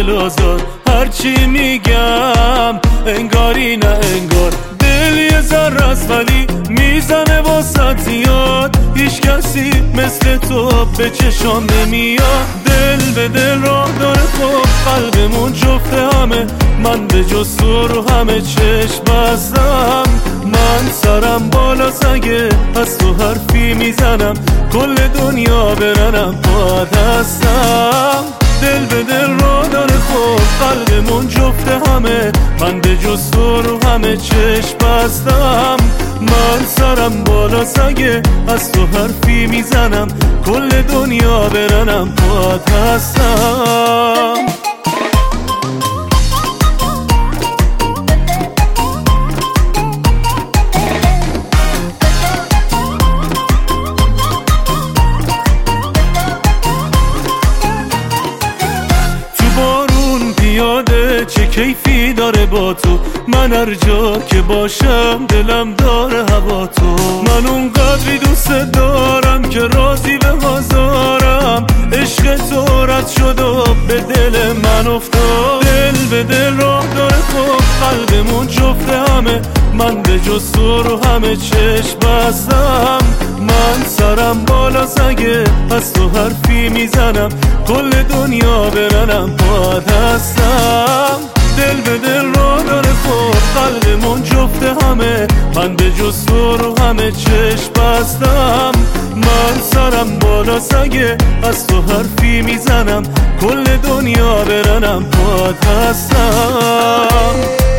دل آزار، هرچی میگم انگاری نه انگار. دل یه ذره است ولی میزنه واسه زیاد، هیچ کسی مثل تو به چشام نمیاد. دل به دل راه داره خب قلبمون جفته همه، من به جز تو رو همه چشم بستم. من سرم بالا سگه از تو حرفی میزنم، کل دنیا برنم باید هستم. دل به دل راه داره خب قلبمون جفته همه، من به جز تو رو همه چشم بستم. من سرم بالا سگه از تو حرفی میزنم، کل دنیا برنم باید هستم. چه کیفی داره با تو، من هر جا که باشم دلم داره هوا تو. من اونقدری دوست دارم که راضی به بازارم، عشق تو رد شد و به دل من افتاد. دل به دل راه داره خب قلبمون جفته همه، من به جز تو رو همه چشم بستم. من سرم بالا سگه از تو حرفی میزنم، کل دنیا برنم باید هستم. دل به دل راه داره خب قلبمون جفته همه، من به جز تو رو همه چشم بستم. من سرم بالا سگه از تو حرفی میزنم، کل دنیا برنم باید هستم.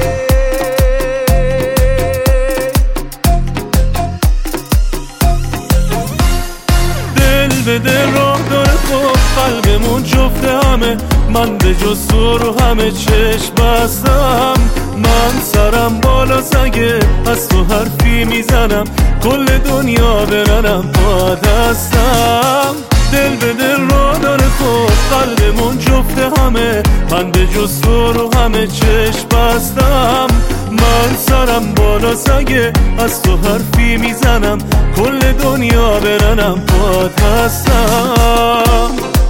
به دل راه داره خب قلبمون جفته همه، من به جز تو رو همه چشم بستم. من سرم بالا سگه از تو حرفی میزنم، کل دنیا برنم باید هستم. دل به دل راه داره خب قلبمون جفته همه، من به جز تو رو همه چشم بستم. من سرم بالا سگه از تو حرفی میزنم، کل دنیا برنم باید هستم.